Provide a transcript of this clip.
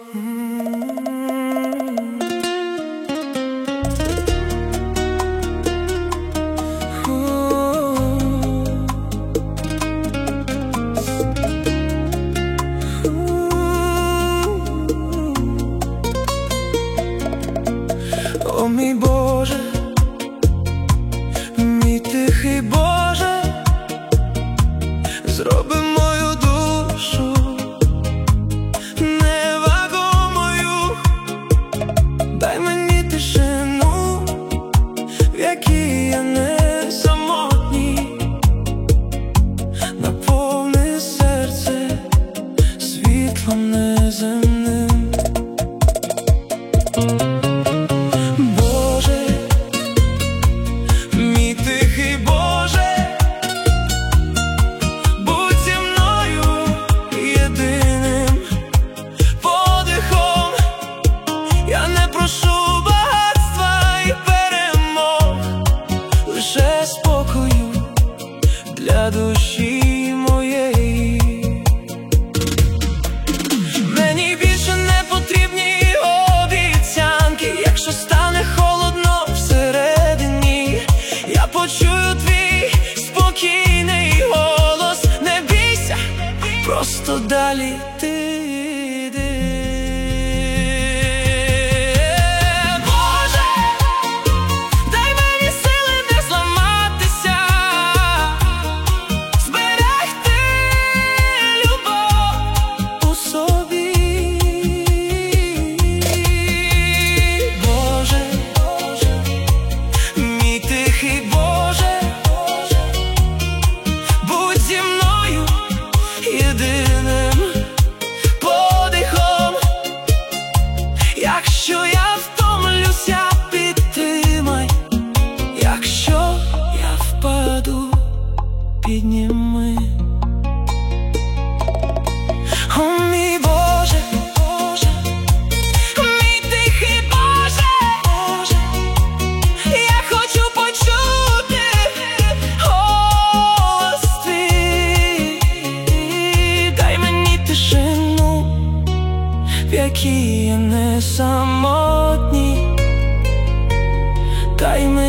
О мій Боже, мій тихий Боже, зроби мою душу невагомою, дай мені тишину, в якій я не самотній, наповни серце світлом неземним. Для душі моєї мені більше не потрібні обіцянки. Якщо стане холодно всередині, я почую твій спокійний голос. Не бійся, просто далі ти. Якщо я втомлюся, підтримай, якщо я впаду, підніми. О мій Боже, мій тихий Боже, я хочу почути голос твій. Дай мені тишину, в якій я не самотній, дай мені